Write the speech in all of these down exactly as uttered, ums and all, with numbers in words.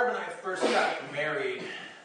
Barb and I first got married,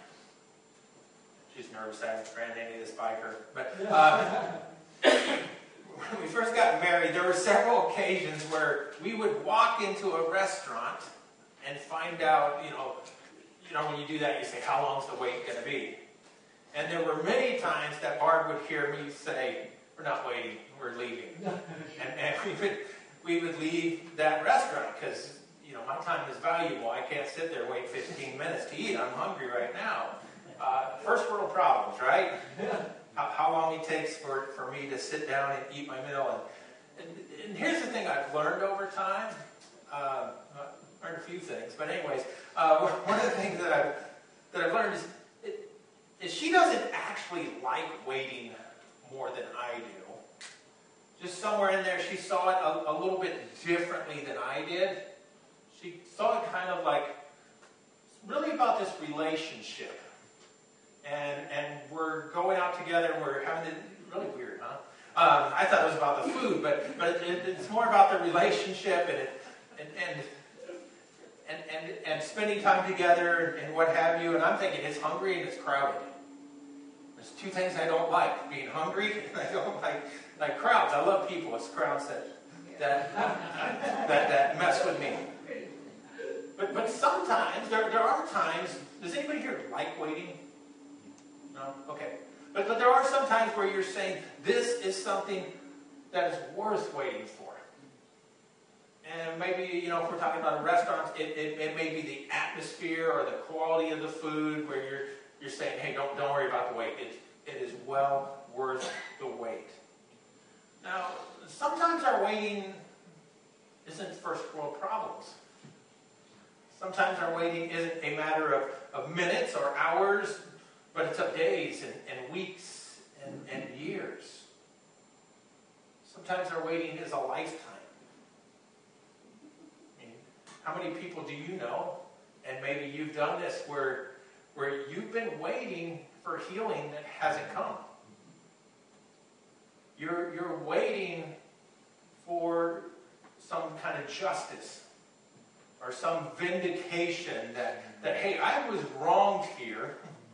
she's nervous I ran any of this by her, but uh, when we first got married, there were several occasions where we would walk into a restaurant and find out, you know, you know, when you do that, you say, how long's the wait going to be? And there were many times that Barb would hear me say, we're not waiting, we're leaving. and, and we would we would leave that restaurant because, you know, my time is valuable. I can't sit there and wait fifteen minutes to eat. I'm hungry right now. Uh, first world problems, right? How, how long it takes for, for me to sit down and eat my meal. And, and, and here's the thing I've learned over time. Uh, I learned a few things, but anyways, uh, one of the things that I've, that I've learned is, it, is she doesn't actually like waiting more than I do. Just somewhere in there, she saw it a, a little bit differently than I did. She saw it kind of like, it's really about this relationship. And and we're going out together, and we're having it, really weird, huh? Um, I thought it was about the food, but but it, it's more about the relationship and it, and, and and and and spending time together and what have you. And I'm thinking it's hungry and it's crowded. There's two things I don't like: being hungry and I don't like like crowds. I love people. It's crowds that that that that mess with me. But but sometimes there there are times. Does anybody here like waiting? No? Okay. But, but there are some times where you're saying, this is something that is worth waiting for. And maybe, you know, if we're talking about a restaurant, it, it, it may be the atmosphere or the quality of the food where you're you're saying, hey, don't, don't worry about the wait. It, it is well worth the wait. Now, sometimes our waiting isn't first world problems. Sometimes our waiting isn't a matter of, of minutes or hours, but it's of days and, and weeks and, and years. Sometimes our waiting is a lifetime. I mean, how many people do you know, and maybe you've done this, where, where you've been waiting for healing that hasn't come? You're, you're waiting for some kind of justice or some vindication that, that hey, I was wronged here.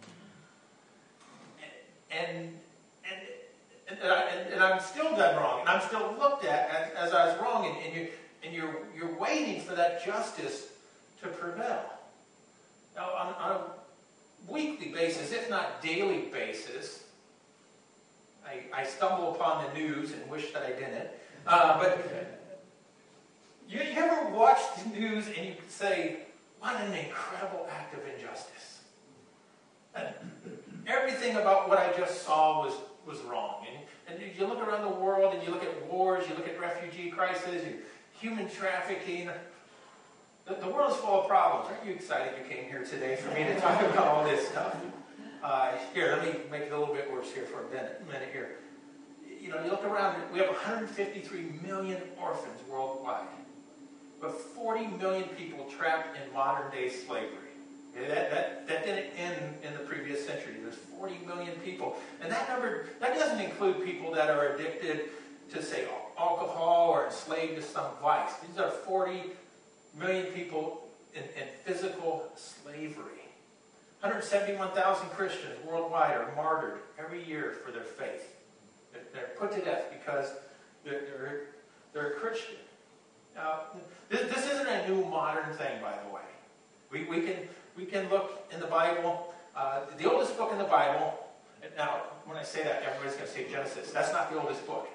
And and and, and, I, and and I'm still done wrong, and I'm still looked at as, as I was wrong, and, and you and you're you're waiting for that justice to prevail. Now, on, on a weekly basis, if not daily basis, I, I stumble upon the news and wish that I didn't. Uh, but you, you ever watch the news and you say, "What an incredible act of injustice!" And everything about what I just saw was, was wrong. And, and you look around the world and you look at wars, you look at refugee crises, and human trafficking. The, the world is full of problems. Aren't you excited you came here today for me to talk about all this stuff? Uh, here, let me make it a little bit worse here for a minute, a minute here. You know, you look around, we have one hundred fifty-three million orphans worldwide, but forty million people trapped in modern-day slavery. That, that, that didn't end in the previous century. There's forty million people. And that number, that doesn't include people that are addicted to, say, alcohol or enslaved to some vice. These are forty million people in, in physical slavery. one hundred seventy-one thousand Christians worldwide are martyred every year for their faith. They're put to death because they're, they're, they're a Christian. Now, this, this isn't a new modern thing, by the way. We, we can... We can look in the Bible, uh, the oldest book in the Bible. Now, when I say that, everybody's going to say Genesis. That's not the oldest book.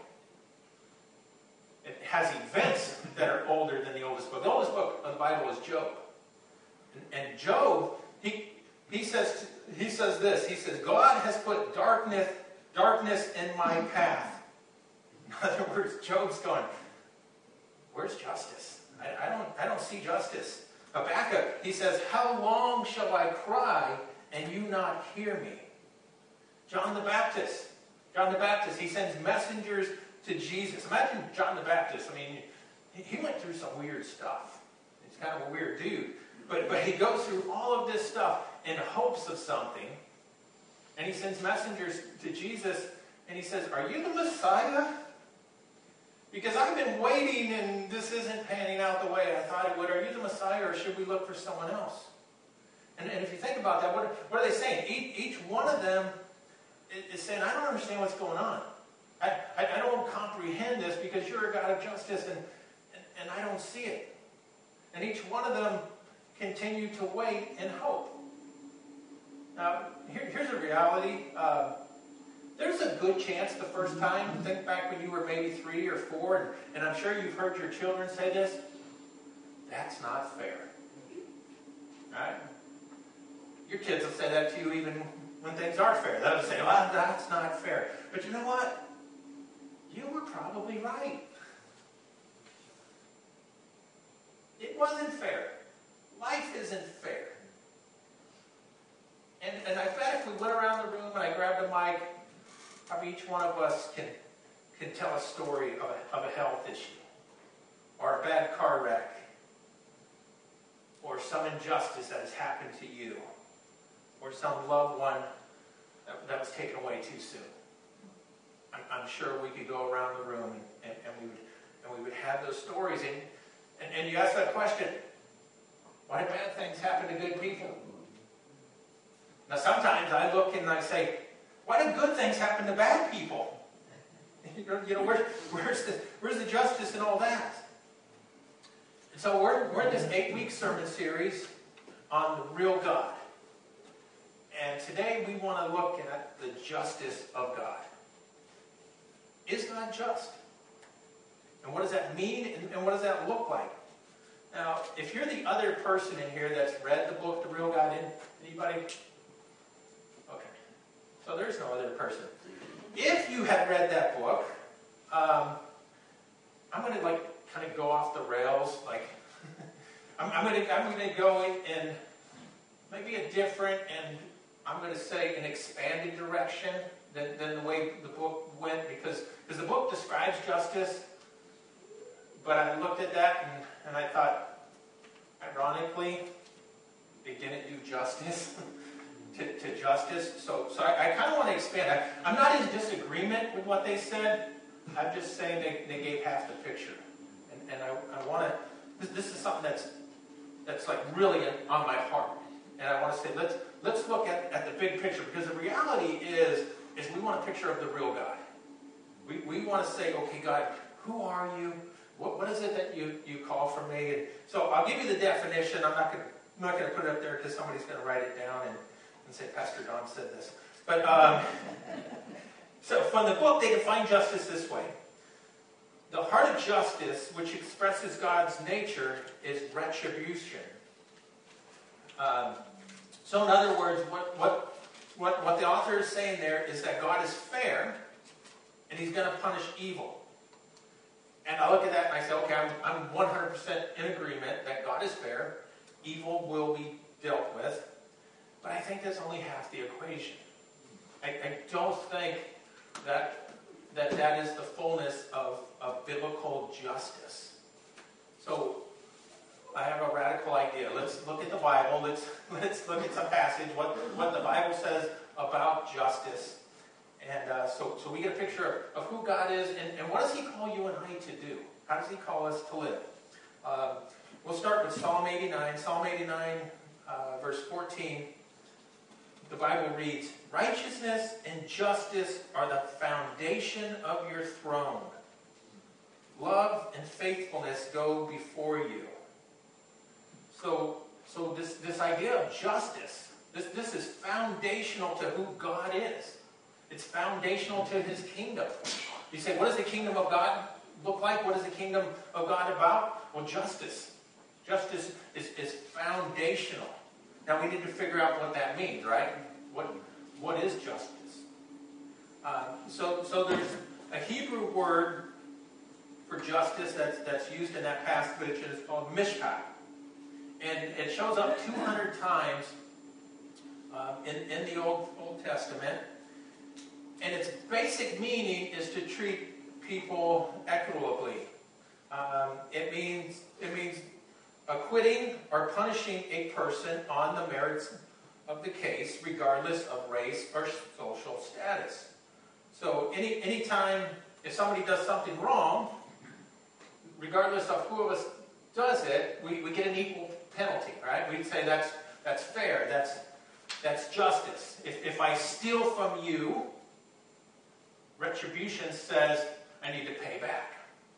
It has events that are older than the oldest book. The oldest book of the Bible is Job. And, and Job, he he says he says this. He says, God has put darkness darkness in my path. In other words, Job's going, where's justice? I, I don't I don't see justice. Habakkuk, he says, how long shall I cry and you not hear me? John the Baptist, John the Baptist, he sends messengers to Jesus. Imagine John the Baptist. I mean, he went through some weird stuff. He's kind of a weird dude. But, but he goes through all of this stuff in hopes of something. And he sends messengers to Jesus, and he says, are you the Messiah? Because I've been waiting and this isn't panning out the way I thought it would. Are you the Messiah or should we look for someone else? And, and if you think about that, what, what are they saying? Each, each one of them is, is saying, I don't understand what's going on. I, I, I don't comprehend this because you're a God of justice, and, and, and I don't see it. And each one of them continue to wait and hope. Now, here, here's a reality. Uh, there's a good chance the first time, think back when you were maybe three or four, and, and I'm sure you've heard your children say this, that's not fair. Right? Your kids will say that to you even when things are fair. They'll say, well, that's not fair. But you know what? You were probably right. It wasn't fair. Life isn't fair. And, and I bet if we went around the room and I grabbed a mic, probably each one of us can, can tell a story of a, of a health issue, or a bad car wreck, or some injustice that has happened to you, or some loved one that, that was taken away too soon. I'm, I'm sure we could go around the room and, and, and we would and we would have those stories. And, and, and you ask that question, why do bad things happen to good people? Now sometimes I look and I say, why do good things happen to bad people? You know, you know where, where's, the, where's the justice in all that? And so we're, we're in this eight-week sermon series on the real God. And today we want to look at the justice of God. Is God just? And what does that mean, and, and what does that look like? Now, if you're the other person in here that's read the book, The Real God, in anybody? Okay. So there's no other person. If you had read that book, um, I'm going to like kind of go off the rails. Like, I'm, I'm going to I'm going to go in, in maybe a different, and I'm going to say an expanded direction than, than the way the book went, because because the book describes justice, but I looked at that and, and I thought, ironically, they didn't do justice to, to justice. So so I, I kind of want to expand. I, I'm not in disagreement with what they said. I'm just saying they, they gave half the picture. And, and I, I want to, this, this is something that's that's like really on my heart. And I want to say, let's let's look at, at the big picture, because the reality is, is we want a picture of the real God. We we want to say, okay, God, who are you? What what is it that you, you call from me? And so I'll give you the definition. I'm not going I'm not going to put it up there because somebody's going to write it down and, and say, Pastor Don said this. But um, so from the book, they define justice this way. The heart of justice, which expresses God's nature, is retribution. Um, so in other words, what, what, what, what the author is saying there is that God is fair, and he's going to punish evil. And I look at that and I say, okay, I'm, I'm one hundred percent in agreement that God is fair. Evil will be dealt with. But I think that's only half the equation. I, I don't think that that that is the fullness of, of biblical justice. So I have a radical idea. Let's look at the Bible. Let's let's look at some passage, what, what the Bible says about justice. And uh, so, so we get a picture of, of who God is, and, and what does he call you and I to do? How does he call us to live? Uh, we'll start with Psalm eighty-nine. Psalm eighty-nine, uh, verse fourteen. The Bible reads, righteousness and justice are the foundation of your throne. Love and faithfulness go before you. So, so this, this idea of justice, this, this is foundational to who God is. It's foundational to his kingdom. You say, what does the kingdom of God look like? What is the kingdom of God about? Well, justice. Justice is, is foundational. Now we need to figure out what that means, right? What what is justice? Uh, so so there's a Hebrew word for justice that's that's used in that passage, which is called mishpat, and it shows up two hundred times uh, in in the Old Old Testament, and its basic meaning is to treat people equitably. Um, it means it means acquitting or punishing a person on the merits of the case, regardless of race or social status. So any anytime if somebody does something wrong, regardless of who of us does it, we, we get an equal penalty, right? We'd say that's that's fair, that's, that's justice. If, if I steal from you, retribution says I need to pay back.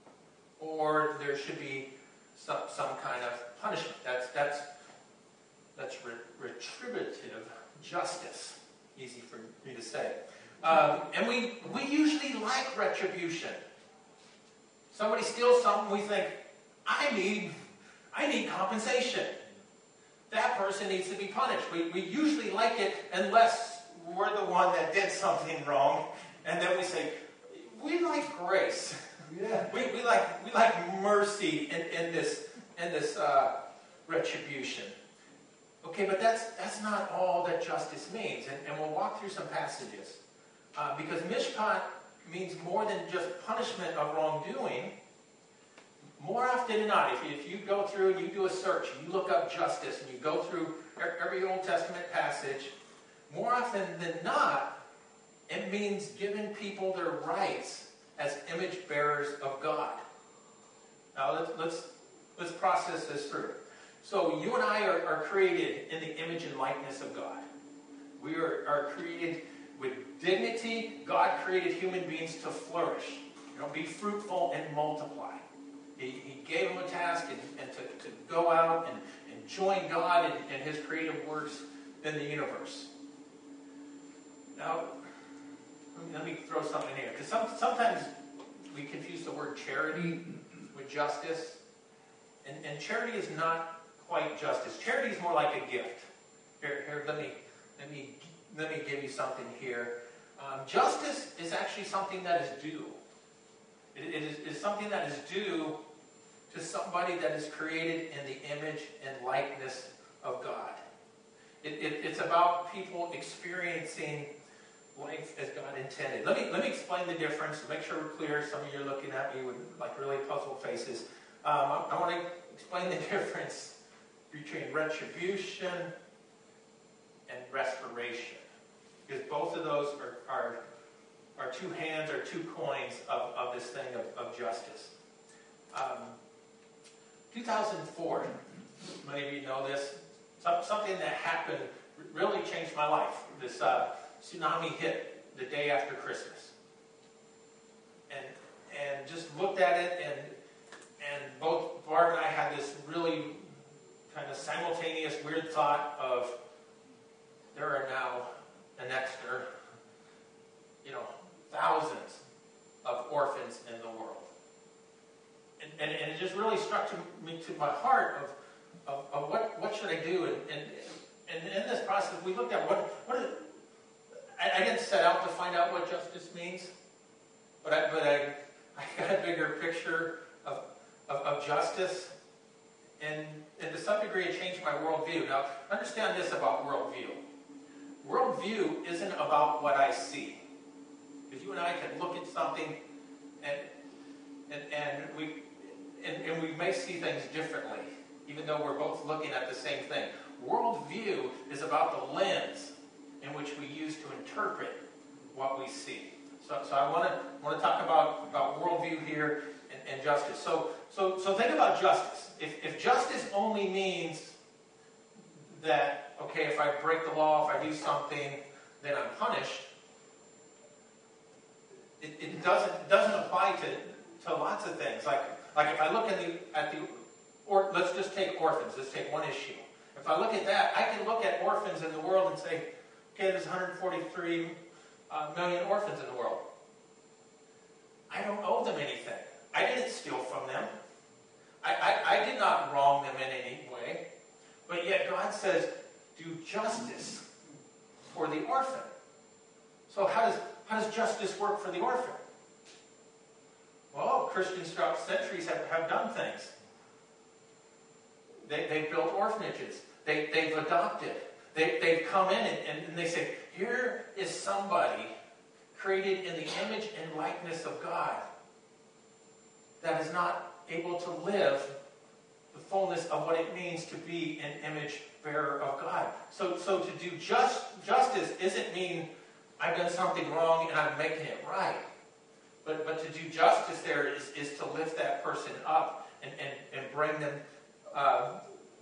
Or there should be some, some kind of punishment. That's, that's, that's re- retributive justice. Easy for me to say. Um, and we, we usually like retribution. Somebody steals something, we think, I need, I need compensation. That person needs to be punished. We, we usually like it unless we're the one that did something wrong. And then we say, we like grace. Yeah. We, we like we like mercy in, in this in this uh, retribution. Okay, but that's that's not all that justice means, and, and we'll walk through some passages uh, because mishpat means more than just punishment of wrongdoing. More often than not, if you, if you go through and you do a search, and you look up justice, and you go through every Old Testament passage, more often than not, it means giving people their rights as image bearers of God. Now let's let's let's process this through. So you and I are, are created in the image and likeness of God. We are, are created with dignity. God created human beings to flourish. You know, be fruitful and multiply. He, he gave them a task and, and to, to go out and, and join God in, in his creative works in the universe. Now, let me throw something in here, because some, sometimes we confuse the word charity with justice, and, and charity is not quite justice. Charity is more like a gift. Here, here, let me, let me, let me give you something here. Um, justice is actually something that is due. It, it is, is something that is due to somebody that is created in the image and likeness of God. It, it, it's about people experiencing life as God intended. Let me let me explain the difference to make sure we're clear. Some of you are looking at me with like really puzzled faces. Um, I, I want to explain the difference between retribution and restoration, because both of those are are, are two hands or two coins of, of this thing of, of justice. Um, two thousand four, many of you know this. Something that happened really changed my life. This. Uh, Tsunami hit the day after Christmas, and and just looked at it, and and both Barb and I had this really kind of simultaneous weird thought of there are now an extra, you know, thousands of orphans in the world, and and, and it just really struck to me to my heart of of, of what what should I do, and and and in this process we looked at what what is. I didn't set out to find out what justice means, but I, but I, I got a bigger picture of, of, of justice, and, and to some degree it changed my worldview. Now, understand this about worldview. Worldview isn't about what I see, because you and I can look at something, and and and we and, and we may see things differently, even though we're both looking at the same thing. Worldview is about the lens in which we use to interpret what we see. So, so I want to want to talk about, about worldview here and, and justice. So, so, so think about justice. If, if justice only means that, okay, if I break the law, if I do something, then I'm punished, it, it doesn't doesn't apply to, to lots of things. Like like if I look at the at the or let's just take orphans. Let's take one issue. If I look at that, I can look at orphans in the world and say, okay, there's one hundred forty-three uh, million orphans in the world. I don't owe them anything. I didn't steal from them. I, I, I did not wrong them in any way. But yet God says, do justice for the orphan. So how does, how does justice work for the orphan? Well, Christians throughout centuries have, have done things. They, they've built orphanages. They, they've adopted. They, they've come in and, and, and they say, here is somebody created in the image and likeness of God that is not able to live the fullness of what it means to be an image bearer of God. So, so to do just justice isn't mean I've done something wrong and I'm making it right. But, but to do justice there is, is to lift that person up and, and, and bring them uh,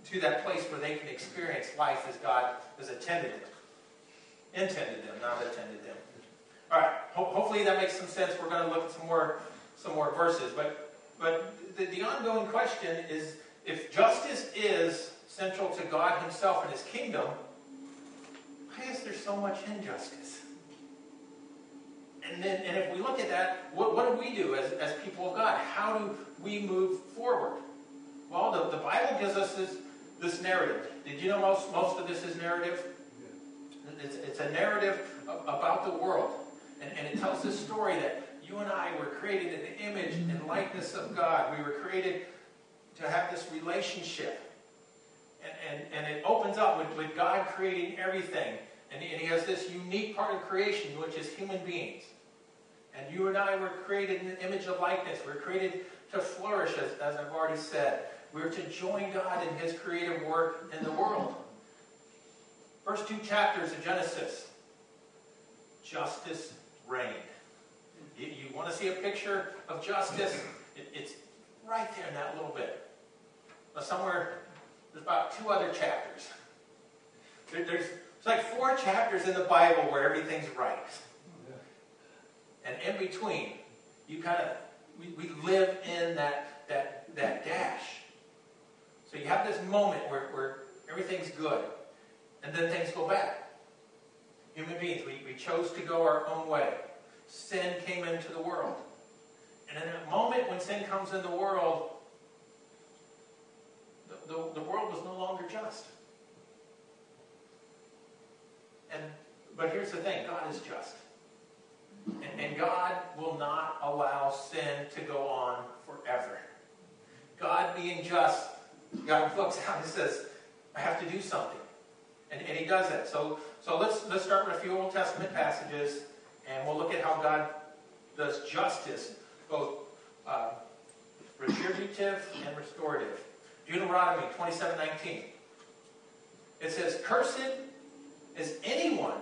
to that place where they can experience life as God has attended them. Intended them, not attended them. All right, ho- hopefully that makes some sense. We're going to look at some more some more verses. But, but the, the ongoing question is, if justice is central to God himself and his kingdom, why is there so much injustice? And then, and if we look at that, what, what do we do as, as people of God? How do we move forward? Well, the, the Bible gives us this, this narrative. Did you know most, most of this is narrative? It's, it's a narrative about the world. And, and it tells this story that you and I were created in the image and likeness of God. We were created to have this relationship. And, and, and it opens up with, with God creating everything. And he, and he has this unique part of creation, which is human beings. And you and I were created in the image of likeness. We were created to flourish, as, as I've already said. We were to join God in his creative work in the world. First two chapters of Genesis. Justice reigned. You, you want to see a picture of justice? It, it's right there in that little bit. But somewhere, there's about two other chapters. There, there's it's like four chapters in the Bible where everything's right. And in between, you kind of, we, we live in that, that, that dash. So you have this moment where, where everything's good. And then things go bad. Human beings, we, we chose to go our own way. Sin came into the world. And in that moment when sin comes in the world, the, the, the world was no longer just. And but here's the thing, God is just. And, and God will not allow sin to go on forever. God being just, God looks out and says, I have to do something. And, and he does that. So, so let's let's start with a few Old Testament passages, and we'll look at how God does justice, both uh, retributive and restorative. Deuteronomy twenty-seven nineteen. It says, "Cursed is anyone,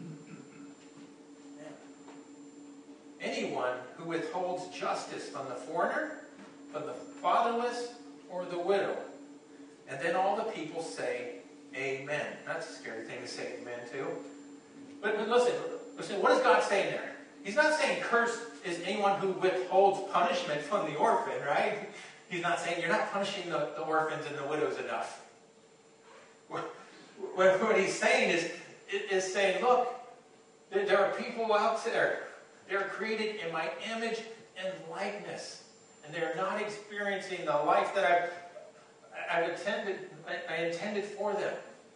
anyone who withholds justice from the foreigner, from the fatherless, or the widow." And then all the people say, Amen. That's a scary thing to say amen to. But, but listen, listen, what is God saying there? He's not saying cursed is anyone who withholds punishment from the orphan, right? He's not saying you're not punishing the, the orphans and the widows enough. What, what he's saying is, is saying, look, there, there are people out there. They're created in my image and likeness. And they're not experiencing the life that I've I've attended, I, I intended for them.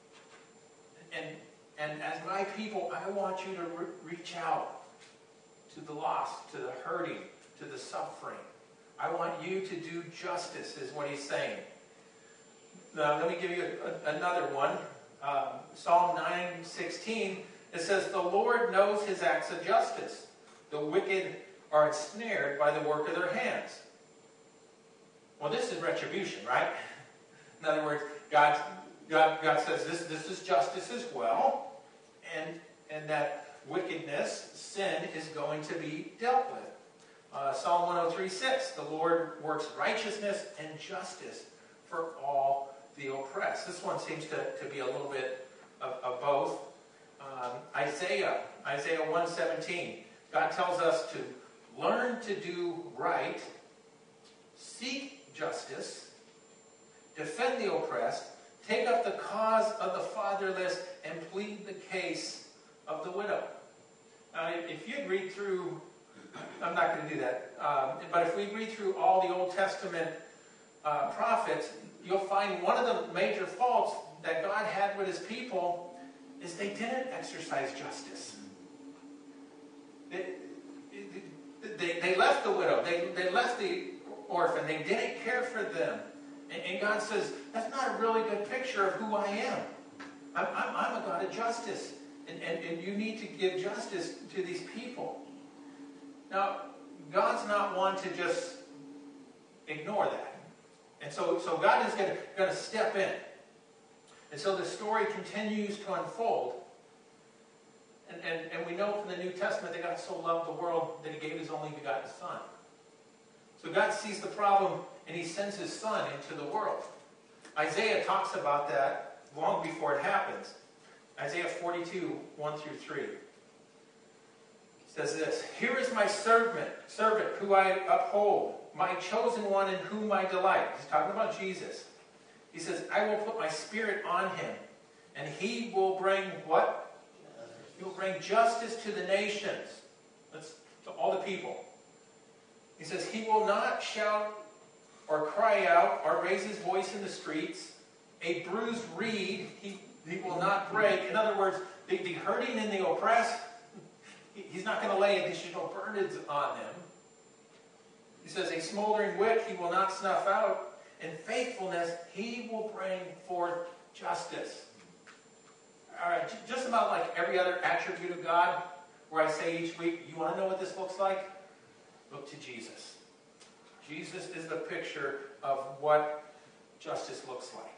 And, and as my people, I want you to re- reach out to the lost, to the hurting, to the suffering. I want you to do justice, is what he's saying. Now, let me give you a, a, another one. Um, Psalm nine sixteen, it says, "The Lord knows his acts of justice. The wicked are ensnared by the work of their hands." Well, this is retribution, right? In other words, God, God, God says this, this is justice as well, and, and that wickedness, sin, is going to be dealt with. Uh, Psalm one oh three six, "The Lord works righteousness and justice for all the oppressed." This one seems to, to be a little bit of, of both. Um, Isaiah, Isaiah one seventeen, God tells us to learn to do right, seek justice, defend the oppressed, take up the cause of the fatherless, and plead the case of the widow. Now, if you read through, I'm not going to do that, um, but if we read through all the Old Testament uh, prophets, you'll find one of the major faults that God had with his people is they didn't exercise justice. They, they, they left the widow, they, they left the orphan, they didn't care for them. And God says, that's not a really good picture of who I am. I'm, I'm, I'm a God of justice. And, and, and you need to give justice to these people. Now, God's not one to just ignore that. And so, so God is going to, going to step in. And so the story continues to unfold. And, and, and we know from the New Testament that God so loved the world that he gave his only begotten Son. So God sees the problem and he sends his Son into the world. Isaiah talks about that long before it happens. Isaiah forty-two, one through three. It says this, "Here is my servant, servant who I uphold, my chosen one in whom I delight." He's talking about Jesus. He says, "I will put my spirit on him, and he will bring" what? He will bring justice to the nations. That's to all the people. He says, "He will not shout or cry out or raise his voice in the streets. A bruised reed he, he will not break." In other words, the, the hurting and the oppressed, he, he's not going to lay additional burdens on them. He says, "A smoldering wick he will not snuff out. In faithfulness he will bring forth justice." All right, just about like every other attribute of God, where I say each week, you want to know what this looks like? Look to Jesus. Jesus is the picture of what justice looks like.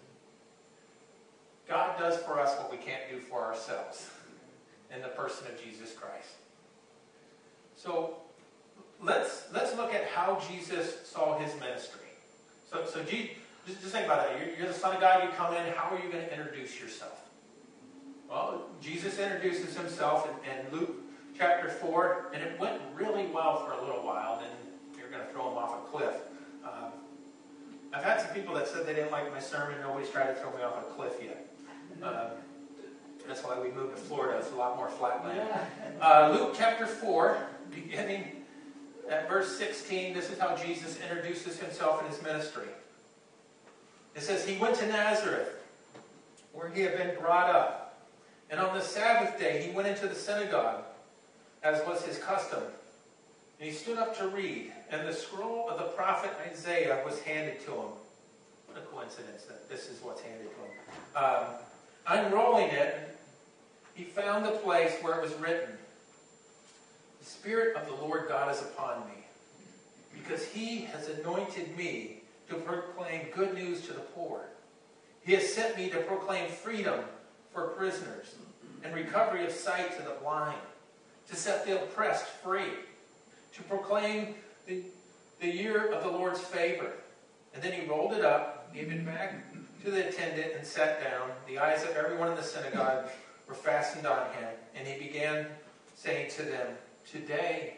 God does for us what we can't do for ourselves in the person of Jesus Christ. So let's let's look at how Jesus saw his ministry. So, so just, just think about that. You're, you're the Son of God, you come in, how are you going to introduce yourself? Well, Jesus introduces himself in, in Luke chapter four, and it went really well for a little while, then you're going to throw him off a cliff. Um, I've had some people that said they didn't like my sermon. Nobody's tried to throw me off a cliff yet. Um, that's why we moved to Florida. It's a lot more flat land. Uh, Luke chapter four, beginning at verse sixteen, this is how Jesus introduces himself in his ministry. It says, "He went to Nazareth, where he had been brought up. And on the Sabbath day he went into the synagogue, as was his custom. And he stood up to read, and the scroll of the prophet Isaiah was handed to him." What a coincidence that this is what's handed to him. Um, unrolling it, he found the place where it was written, "The Spirit of the Lord God is upon me, because he has anointed me to proclaim good news to the poor. He has sent me to proclaim freedom for prisoners and recovery of sight to the blind, to set the oppressed free, to proclaim the, the year of the Lord's favor." And then he rolled it up, gave it back to the attendant, and sat down. The eyes of everyone in the synagogue were fastened on him, and he began saying to them, Today,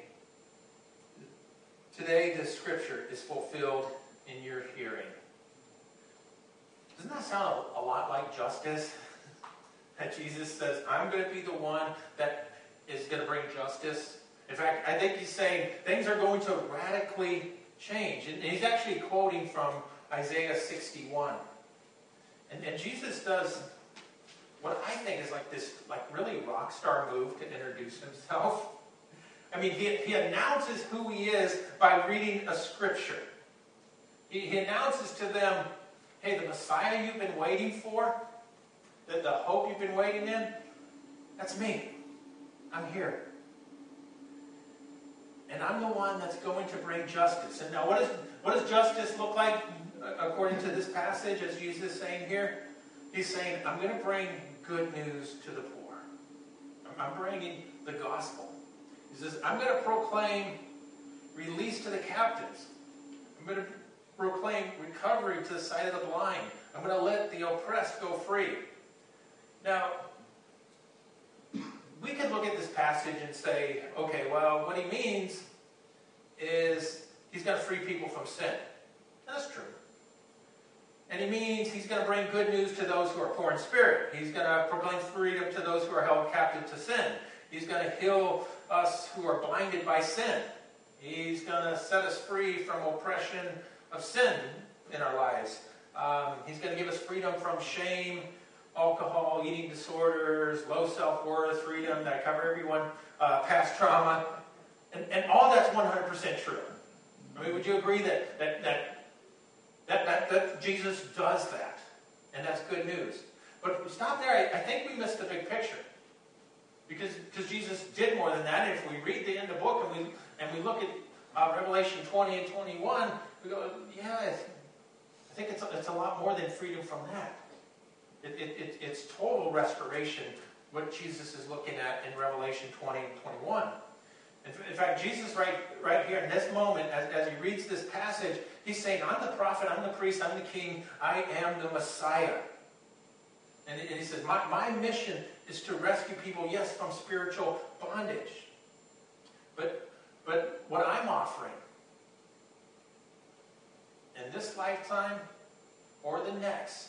today this scripture is fulfilled in your hearing." Doesn't that sound a, a lot like justice? That Jesus says, I'm going to be the one that is going to bring justice. In fact, I think he's saying things are going to radically change. And he's actually quoting from Isaiah sixty-one. And, and Jesus does what I think is like this like really rock star move to introduce himself. I mean, he, he announces who he is by reading a scripture. He, he announces to them, hey, the Messiah you've been waiting for, the, the hope you've been waiting in, that's me. I'm here. And I'm the one that's going to bring justice. And now what, is, what does justice look like according to this passage, as Jesus is saying here? He's saying, I'm going to bring good news to the poor. I'm bringing the gospel. He says, I'm going to proclaim release to the captives. I'm going to proclaim recovery to the sight of the blind. I'm going to let the oppressed go free. Now, we could look at this passage and say, okay, well, what he means is he's going to free people from sin. That's true. And he means he's going to bring good news to those who are poor in spirit. He's going to proclaim freedom to those who are held captive to sin. He's going to heal us who are blinded by sin. He's going to set us free from oppression of sin in our lives. Um, he's going to give us freedom from shame, alcohol, eating disorders, low self-worth, freedom, that I cover everyone, uh, past trauma. And, and all that's one hundred percent true. I mean, would you agree that that, that, that, that, that Jesus does that? And that's good news. But if we stop there, I, I think we missed the big picture. Because, because Jesus did more than that. And if we read the end of the book and we, and we look at uh, Revelation twenty and twenty-one, we go, yeah, I think it's a, it's a lot more than freedom from that. It, it, it, it's total restoration, what Jesus is looking at in Revelation twenty and twenty-one. In fact, Jesus right, right here in this moment, as, as he reads this passage, he's saying, I'm the prophet, I'm the priest, I'm the king, I am the Messiah. And, and he says, my, my mission is to rescue people, yes, from spiritual bondage. But, but what I'm offering in this lifetime or the next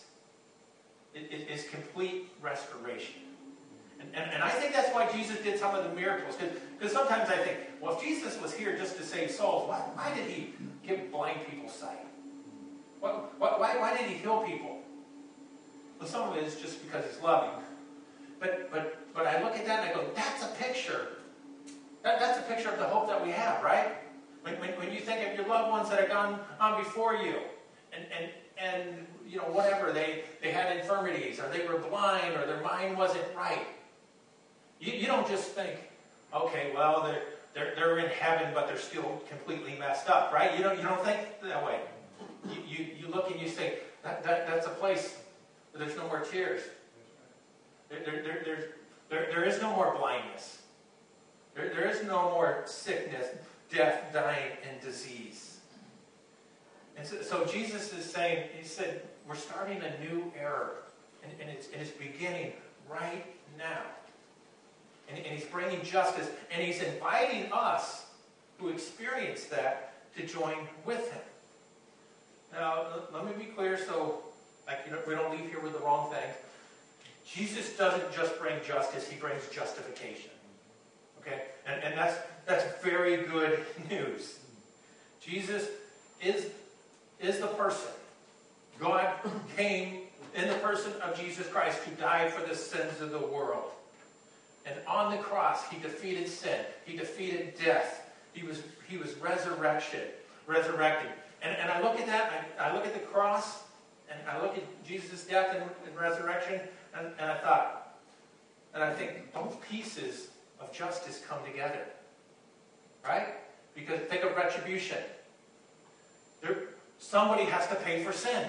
is, is complete restoration. And, and, and I think that's why Jesus did some of the miracles. Because sometimes I think, well, if Jesus was here just to save souls, why, why did he give blind people sight? What, what, why, why did he heal people? Well, some of it is just because he's loving. But, but, but I look at that and I go, that's a picture. That, that's a picture of the hope that we have, right? When, when, when you think of your loved ones that have gone on before you, and, and, and you know, whatever, they, they had infirmities, or they were blind, or their mind wasn't right. You, you don't just think, okay, well, they're, they're, they're in heaven, but they're still completely messed up, right? You don't, you don't think that way. You, you, you look and you say, that, that, that's a place where there's no more tears. There, there, there, there's, there, there is no more blindness. There, there is no more sickness, death, dying, and disease. And so, so Jesus is saying, he said, we're starting a new era. And, and, it's, and it's beginning right now. And, and he's bringing justice. And he's inviting us who experience that to join with him. Now, let me be clear so like, you know, we don't leave here with the wrong things. Jesus doesn't just bring justice, he brings justification. Okay? And, and that's, that's very good news. Jesus is, is the person. God came in the person of Jesus Christ to die for the sins of the world. And on the cross, he defeated sin. He defeated death. He was, he was resurrection, resurrected. And, and I look at that, I, I look at the cross, and I look at Jesus' death and, and resurrection, and, and I thought, and I think both pieces of justice come together. Right? Because think of retribution. There, somebody has to pay for sin.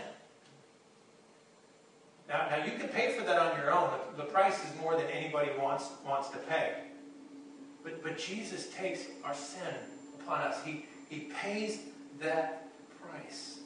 Now, now you can pay for that on your own. The, the price is more than anybody wants, wants to pay. But, but Jesus takes our sin upon us. He, he pays that price.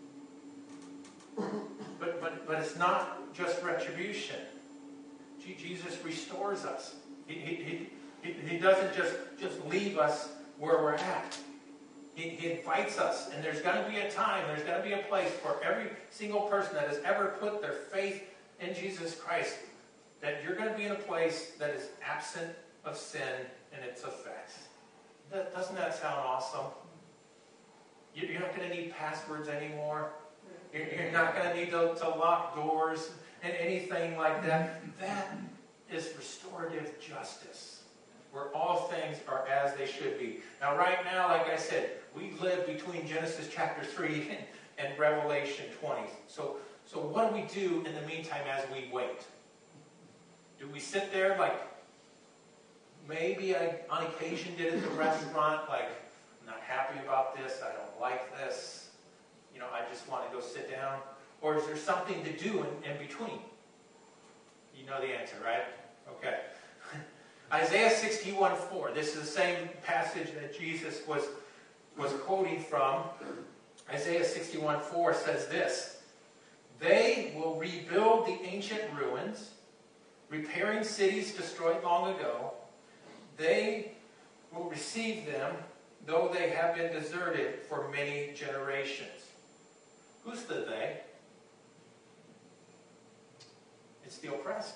But, but, but it's not just retribution. Jesus restores us. He, he, he, he doesn't just, just leave us where we're at. He, he invites us, and there's going to be a time, there's going to be a place for every single person that has ever put their faith in Jesus Christ, that you're going to be in a place that is absent of sin and its effects. That, doesn't that sound awesome? You're not going to need passwords anymore. You're, you're not going to need to, to lock doors and anything like that. That is restorative justice, where all things are as they should be. Now, right now, like I said, we live between Genesis chapter three and, and Revelation twenty. So, so what do we do in the meantime as we wait? Do we sit there like maybe I, on occasion, did at the restaurant, like, I'm not happy about this, I don't like this, you know, I just want to go sit down? Or is there something to do in, in between? You know the answer, right? Okay. Isaiah sixty-one four. This is the same passage that Jesus was, was quoting from. Isaiah sixty-one four says this: they will rebuild the ancient ruins, repairing cities destroyed long ago. They will receive them, though they have been deserted for many generations. Who's the they? It's the oppressed.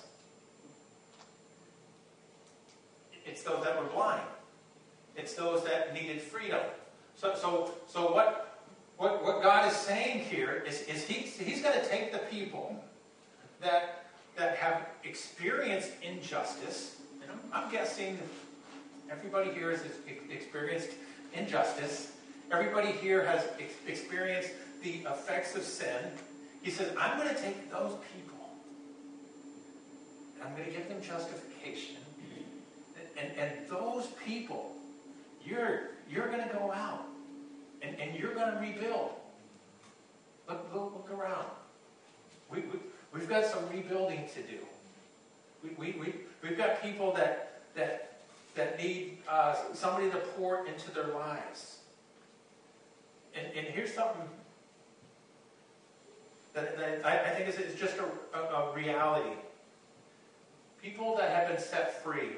It's those that were blind. It's those that needed freedom. So, so, so what, what, what God is saying here is, is he, He's going to take the people that, that have experienced injustice. And I'm, I'm guessing everybody here has experienced injustice. Everybody here has ex- experienced the effects of sin. He says, I'm going to take those people, and I'm going to give them justification. And, and those people, you're, you're going to go out, and, and you're going to rebuild. Look, look, look around. We, we, we've got some rebuilding to do. We, we, we, we've got people that, that that need uh, somebody to pour into their lives. And, and here's something that, that I, I think is, is just a, a, a reality. People that have been set free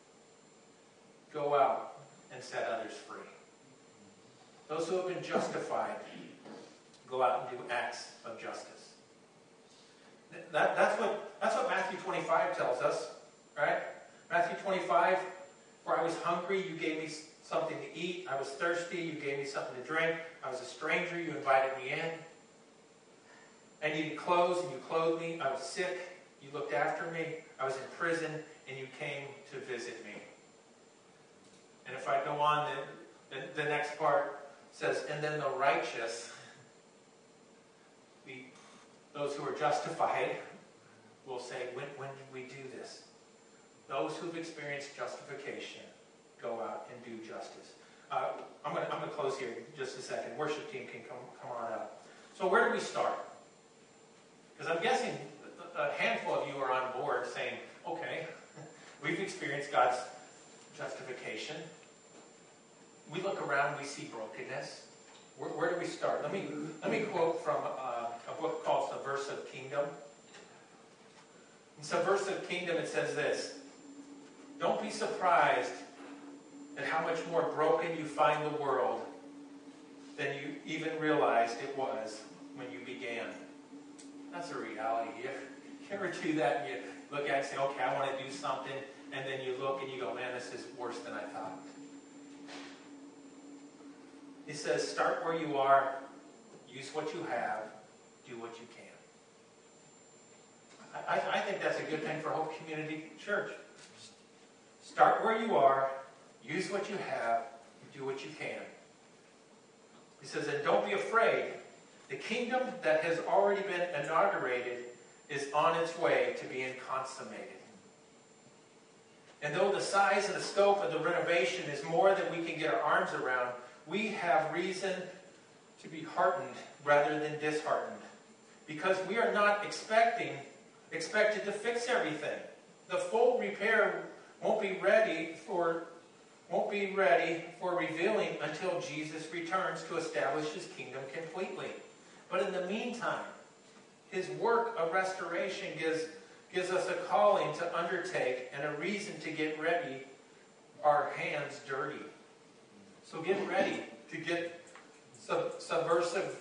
go out and set others free. Those who have been justified go out and do acts of justice. That, that's what that's what Matthew twenty-five tells us, right? Matthew twenty-five, for I was hungry, you gave me something to eat. I was thirsty, you gave me something to drink. I was a stranger, you invited me in. I needed clothes, and you clothed me. I was sick, you looked after me. I was in prison, and you came to visit me. And if I go on, the, the, the next part says, and then the righteous, the, those who are justified, will say, when, when did we do this? Those who've experienced justification go out and do justice. Uh, I'm going to I'm going to close here in just a second. Worship team can come, come on up. So where do we start? Because I'm guessing a handful of you are on board saying, okay, we've experienced God's justification. We look around, we see brokenness. Where, where do we start? Let me let me quote from uh, a book called Subversive Kingdom. In Subversive Kingdom, it says this: don't be surprised at how much more broken you find the world than you even realized it was when you began. That's a reality. You ever, you ever do that and you look at it and say, okay, I want to do something, and then you look and you go, man, this is worse than I thought. He says, start where you are, use what you have, do what you can. I, I think that's a good thing for Hope Community Church. Start where you are, use what you have, do what you can. He says, and don't be afraid. The kingdom that has already been inaugurated is on its way to being consummated. And though the size and the scope of the renovation is more than we can get our arms around, we have reason to be heartened rather than disheartened, because we are not expecting expected to fix everything. The full repair won't be ready for won't be ready for revealing until Jesus returns to establish his kingdom completely. But in the meantime, his work of restoration gives gives us a calling to undertake and a reason to get ready, our hands dirty. So get ready to get sub- subversive.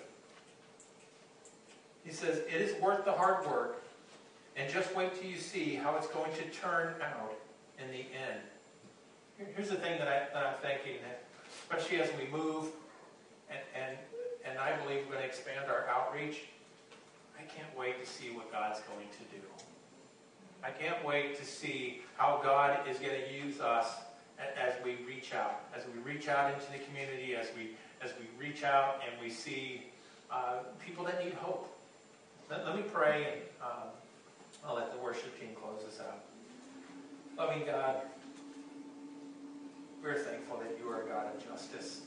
He says, it is worth the hard work, and just wait till you see how it's going to turn out in the end. Here, here's the thing that, I, that I'm thinking, especially as we move, and, and, and I believe we're going to expand our outreach. I can't wait to see what God's going to do. I can't wait to see how God is going to use us as we reach out, as we reach out into the community, as we as we reach out and we see uh, people that need hope. Let, let me pray, and um, I'll let the worship team close us out. Loving God, we're thankful that you are a God of justice.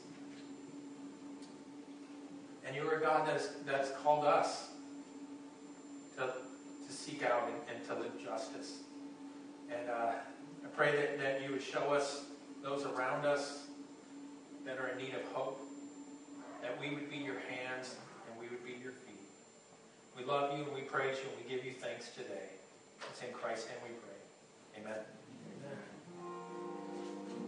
And you are a God that's, that's called us to, to seek out and, and to live justice. And uh, I pray that, that you would show us those around us that are in need of hope, that we would be your hands and we would be your feet. We love you and we praise you and we give you thanks today. It's in Christ's name we pray. Amen.